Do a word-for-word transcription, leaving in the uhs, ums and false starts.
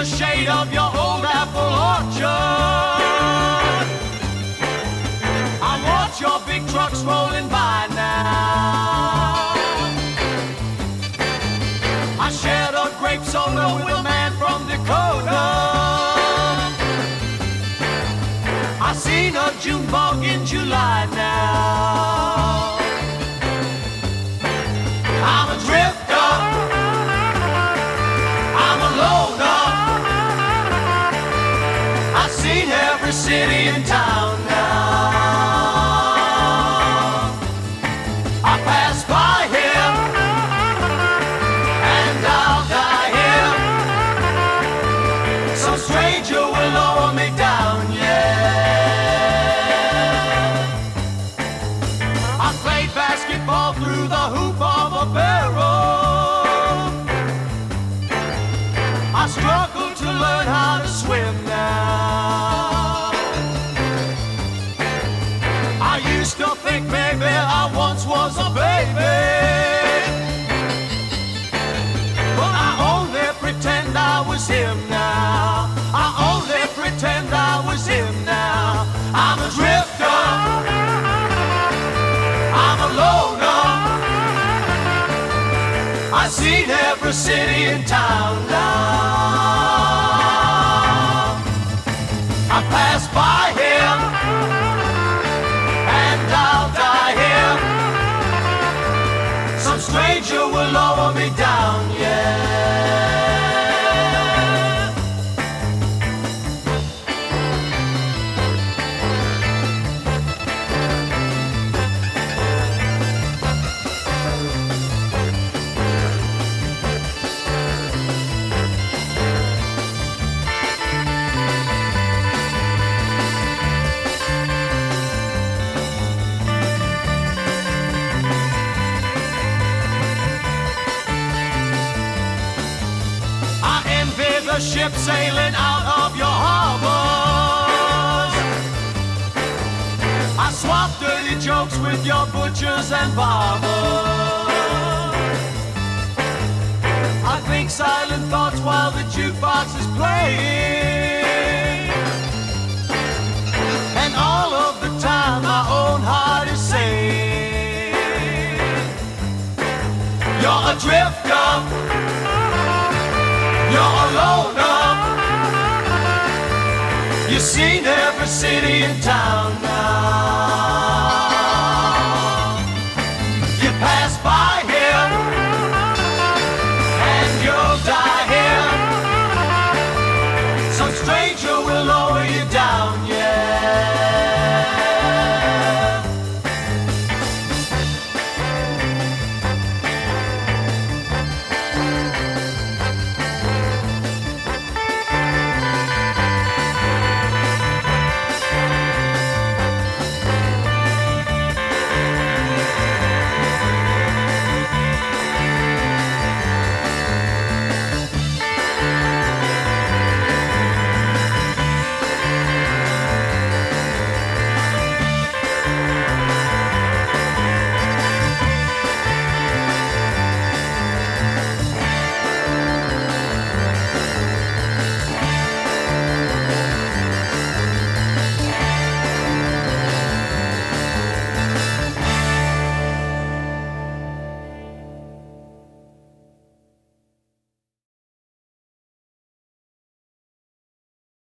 the shade of your old apple orchard. I watch your big trucks rolling by now. I shared a grape soda with a man from Dakota. I seen a June bug in July now. I'm a drifter, I'm a loner. I've seen every city in town now. I pass by here and I'll die here. Some stranger will lower me down, yeah. I played basketball through the hoop of a barrel. I struggle to learn how to swim now. I used to think maybe I once was a baby, but I only pretend I was him now. I only pretend I was him now. I'm a drifter, I'm a loner. I've seen every city in town now. I pass by here and I'll die here. Some stranger will lower me down, yeah. The ship sailing out of your harbors. I swap dirty jokes with your butchers and barbers. I think silent thoughts while the jukebox is playing, and all of the time my own heart is saying, you're a drifter, you're a loner. You've seen every city in town now.